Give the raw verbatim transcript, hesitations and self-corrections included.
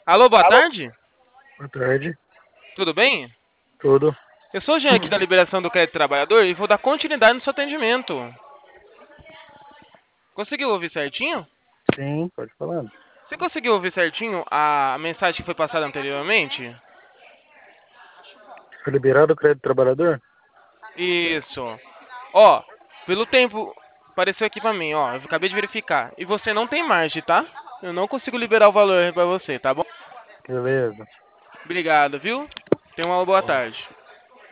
Alô, boa Alô? tarde. Boa tarde. Tudo bem? Tudo? Eu sou o Jean aqui da Liberação do Crédito Trabalhador e vou dar continuidade no seu atendimento. Conseguiu ouvir certinho? Sim, pode falar. Você conseguiu ouvir certinho a mensagem que foi passada anteriormente? Foi liberado o crédito trabalhador? Isso. Ó, pelo tempo, apareceu aqui pra mim, ó. Eu acabei de verificar. E você não tem margem, tá? Eu não consigo liberar o valor pra você, tá bom? Beleza. Obrigado, viu? Tenha uma boa tarde.